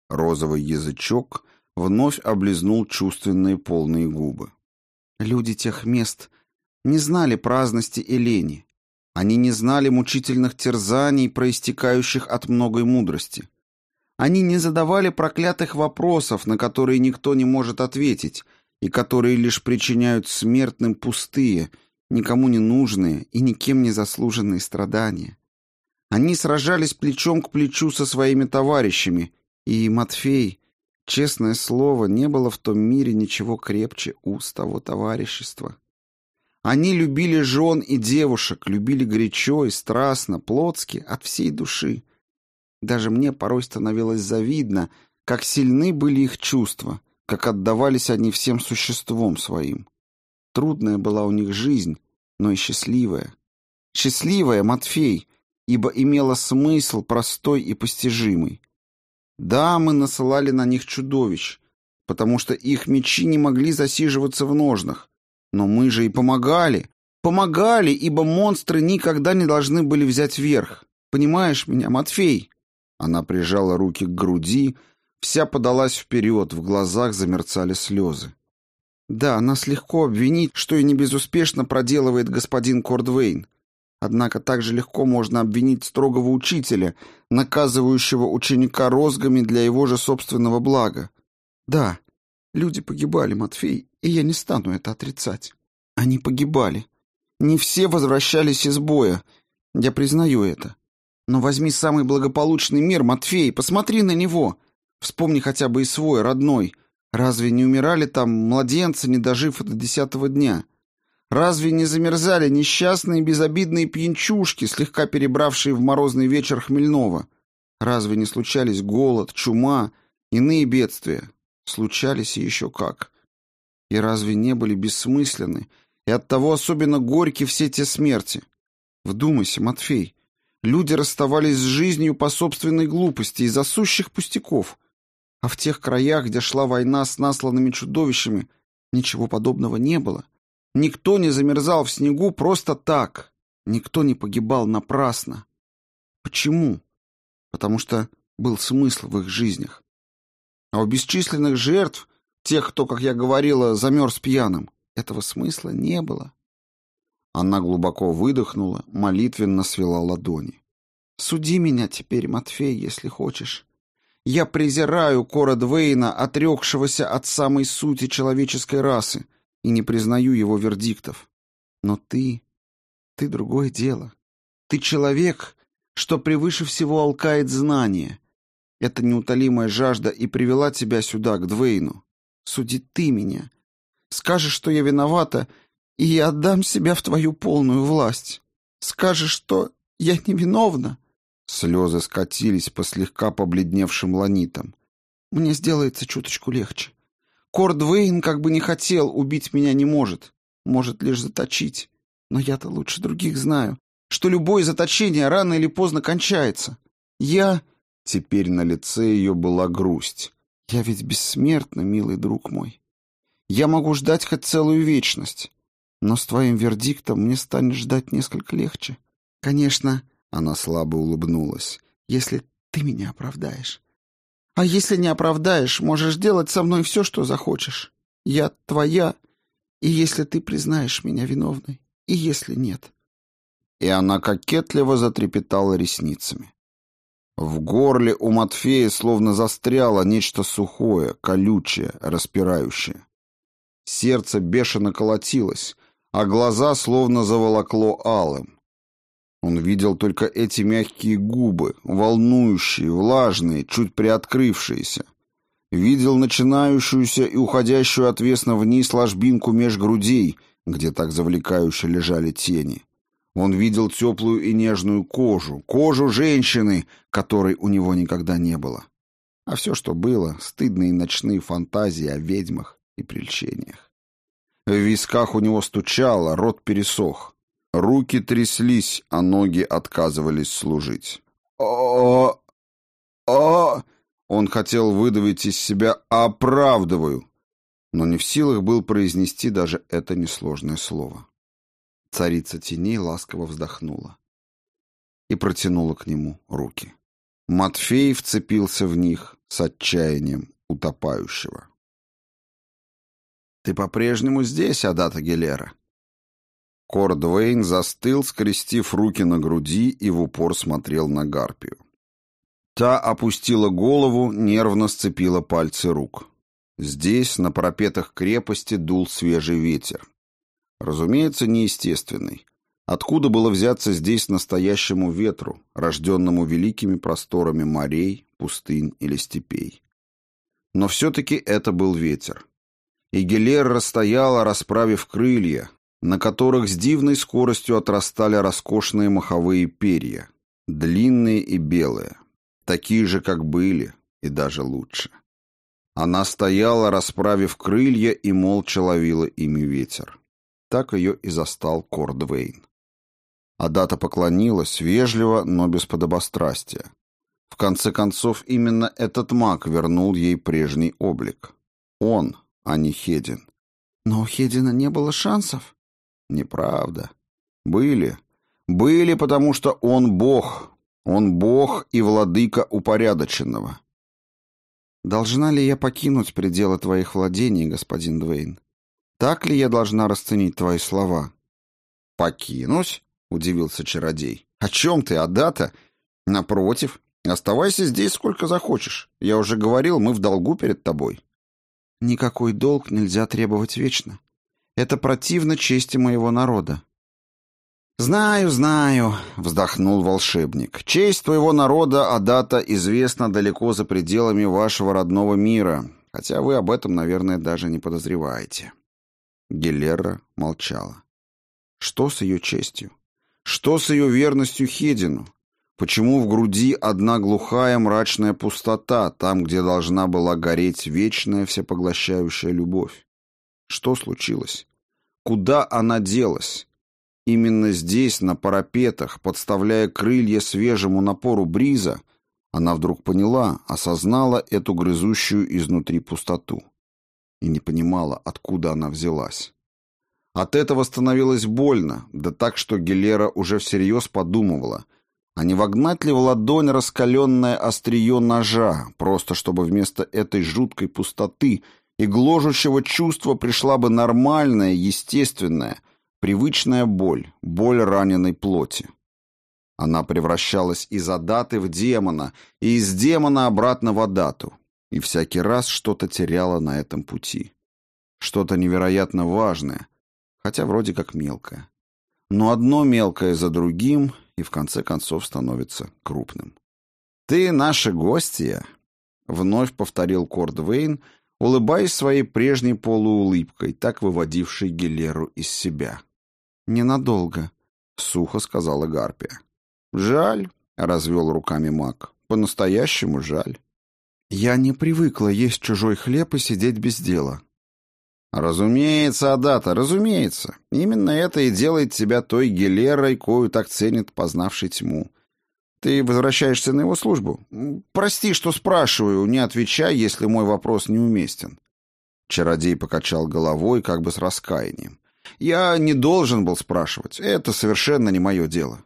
Розовый язычок вновь облизнул чувственные полные губы. Люди тех мест не знали праздности и лени. Они не знали мучительных терзаний, проистекающих от многой мудрости. Они не задавали проклятых вопросов, на которые никто не может ответить, и которые лишь причиняют смертным пустые, никому не нужные и никем не заслуженные страдания. Они сражались плечом к плечу со своими товарищами, и Матфей, честное слово, не было в том мире ничего крепче уст того товарищества. Они любили жен и девушек, любили горячо и страстно, плотски, от всей души. Даже мне порой становилось завидно, как сильны были их чувства, как отдавались они всем существом своим. Трудная была у них жизнь, но и счастливая. Счастливая, Матфей, ибо имела смысл простой и постижимый. Да, мы насылали на них чудовищ, потому что их мечи не могли засиживаться в ножнах. Но мы же и помогали. Помогали, ибо монстры никогда не должны были взять верх. Понимаешь меня, Матфей?» Она прижала руки к груди, вся подалась вперед, в глазах замерцали слезы. «Да, нас легко обвинить, что и не безуспешно проделывает господин Кордвейн. Однако так же легко можно обвинить строгого учителя, наказывающего ученика розгами для его же собственного блага. Да, люди погибали, Матфей, и я не стану это отрицать. Они погибали. Не все возвращались из боя. Я признаю это. Но возьми самый благополучный мир, Матфей, посмотри на него. Вспомни хотя бы и свой, родной. Разве не умирали там младенцы, не дожив до 10-го дня? Разве не замерзали несчастные безобидные пьянчушки, слегка перебравшие в морозный вечер хмельного? Разве не случались голод, чума, иные бедствия? Случались и еще как. И разве не были бессмысленны и оттого особенно горьки все те смерти? Вдумайся, Матфей, люди расставались с жизнью по собственной глупости из-за сущих пустяков. А в тех краях, где шла война с насланными чудовищами, ничего подобного не было. Никто не замерзал в снегу просто так. Никто не погибал напрасно. Почему? Потому что был смысл в их жизнях. А у бесчисленных жертв, тех, кто, как я говорила, замерз пьяным, этого смысла не было. Она глубоко выдохнула, молитвенно свела ладони. «Суди меня теперь, Матфей, если хочешь. Я презираю Кордвейна, отрекшегося от самой сути человеческой расы, и не признаю его вердиктов. Но ты другое дело. Ты человек, что превыше всего алкает знания. Эта неутолимая жажда и привела тебя сюда, к Двейну. Суди ты меня. Скажешь, что я виновата, и я отдам себя в твою полную власть. Скажешь, что я невиновна». Слезы скатились по слегка побледневшим ланитам. «Мне сделается чуточку легче. Кордвейн, как бы не хотел, убить меня не может. Может лишь заточить. Но я-то лучше других знаю, что любое заточение рано или поздно кончается. Я...» Теперь на лице ее была грусть. «Я ведь бессмертна, милый друг мой. Я могу ждать хоть целую вечность. Но с твоим вердиктом мне станет ждать несколько легче. Конечно, — она слабо улыбнулась, — если ты меня оправдаешь. А если не оправдаешь, можешь делать со мной все, что захочешь. Я твоя, и если ты признаешь меня виновной, и если нет». И она кокетливо затрепетала ресницами. В горле у Матфея словно застряло нечто сухое, колючее, распирающее. Сердце бешено колотилось, а глаза словно заволокло алым. Он видел только эти мягкие губы, волнующие, влажные, чуть приоткрывшиеся. Видел начинающуюся и уходящую отвесно вниз ложбинку меж грудей, где так завлекающе лежали тени. Он видел теплую и нежную кожу, кожу женщины, которой у него никогда не было. А все, что было, стыдные ночные фантазии о ведьмах и прельщениях. В висках у него стучало, рот пересох. Руки тряслись, а ноги отказывались служить. «О-о-о!» Он хотел выдавить из себя «оправдываю», но не в силах был произнести даже это несложное слово. Царица теней ласково вздохнула и протянула к нему руки. Матфей вцепился в них с отчаянием утопающего. «Ты по-прежнему здесь, Адата Гелера?» Кордвейн застыл, скрестив руки на груди, и в упор смотрел на Гарпию. Та опустила голову, нервно сцепила пальцы рук. Здесь, на парапетах крепости, дул свежий ветер. Разумеется, неестественный. Откуда было взяться здесь настоящему ветру, рожденному великими просторами морей, пустынь или степей? Но все-таки это был ветер. И Гелера стояла, расправив крылья, на которых с дивной скоростью отрастали роскошные моховые перья, длинные и белые, такие же, как были, и даже лучше. Она стояла, расправив крылья, и молча ловила ими ветер. Так ее и застал Кордвейн. Адата поклонилась, вежливо, но без подобострастия. В конце концов, именно этот маг вернул ей прежний облик. Он, а не Хедин. Но у Хедина не было шансов. Неправда. Были. Были, потому что он бог. Он бог и владыка упорядоченного. Должна ли я покинуть пределы твоих владений, господин Двейн? Так ли я должна расценить твои слова? Покинуть? Удивился чародей. О чем ты, Адата? Напротив, оставайся здесь сколько захочешь. Я уже говорил, мы в долгу перед тобой. Никакой долг нельзя требовать вечно. Это противно чести моего народа. «Знаю, знаю», — вздохнул волшебник. «Честь твоего народа, Адата, известна далеко за пределами вашего родного мира, хотя вы об этом, наверное, даже не подозреваете». Гелера молчала. Что с ее честью? Что с ее верностью Хедину? Почему в груди одна глухая мрачная пустота, там, где должна была гореть вечная всепоглощающая любовь? Что случилось? Куда она делась? Именно здесь, на парапетах, подставляя крылья свежему напору бриза, она вдруг поняла, осознала эту грызущую изнутри пустоту. И не понимала, откуда она взялась. От этого становилось больно, да так, что Гелера уже всерьез подумывала, а не вогнать ли в ладонь раскаленное острие ножа, просто чтобы вместо этой жуткой пустоты и гложущего чувства пришла бы нормальная, естественная, привычная боль, боль раненой плоти. Она превращалась из Адаты в демона, и из демона обратно в Адату, и всякий раз что-то теряла на этом пути. Что-то невероятно важное, хотя вроде как мелкое. Но одно мелкое за другим, и в конце концов становится крупным. «Ты наша гостья», — вновь повторил Кордвейн, улыбаясь своей прежней полуулыбкой, так выводившей Гелеру из себя. «Ненадолго», — сухо сказала Гарпия. «Жаль», — развел руками маг, — «по-настоящему жаль». «Я не привыкла есть чужой хлеб и сидеть без дела». «Разумеется, Адата, разумеется. Именно это и делает тебя той Гелерой, кою так ценит познавший тьму. Ты возвращаешься на его службу? Прости, что спрашиваю, не отвечай, если мой вопрос неуместен». Чародей покачал головой, как бы с раскаянием. «Я не должен был спрашивать. Это совершенно не мое дело».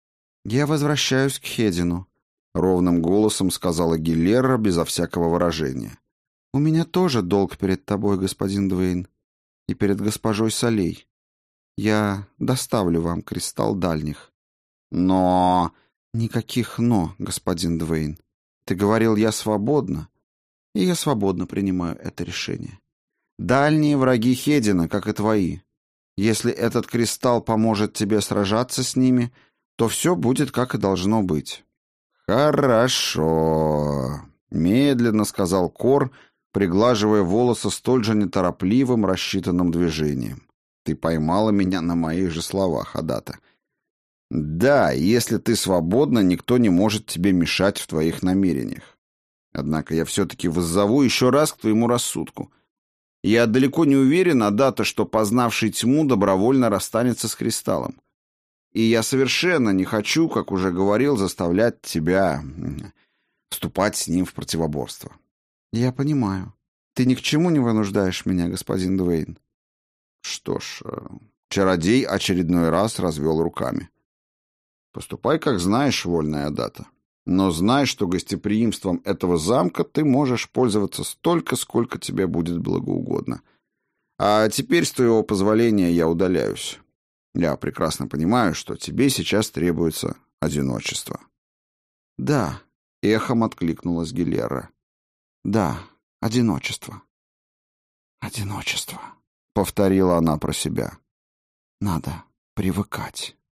«Я возвращаюсь к Хедину», — ровным голосом сказала Гелера безо всякого выражения. «У меня тоже долг перед тобой, господин Двейн, и перед госпожой Солей. Я доставлю вам кристалл дальних». «Но...» «Никаких «но», господин Двейн. Ты говорил, я свободна, и я свободно принимаю это решение. Дальние враги Хедина, как и твои. Если этот кристалл поможет тебе сражаться с ними, то все будет, как и должно быть». «Хорошо», — медленно сказал Кор, приглаживая волосы столь же неторопливым, рассчитанным движением. «Ты поймала меня на моих же словах, Адата. Да, если ты свободна, никто не может тебе мешать в твоих намерениях. Однако я все-таки воззову еще раз к твоему рассудку. Я далеко не уверен, Адата, что познавший тьму добровольно расстанется с кристаллом. И я совершенно не хочу, как уже говорил, заставлять тебя вступать с ним в противоборство». «Я понимаю. Ты ни к чему не вынуждаешь меня, господин Двейн». «Что ж...» Чародей очередной раз развел руками. «Поступай, как знаешь, вольная Адата. Но знай, что гостеприимством этого замка ты можешь пользоваться столько, сколько тебе будет благоугодно. А теперь, с твоего позволения, я удаляюсь. Я прекрасно понимаю, что тебе сейчас требуется одиночество». «Да», — эхом откликнулась Гилера. «Да, одиночество. Одиночество», — повторила она про себя. «Надо привыкать».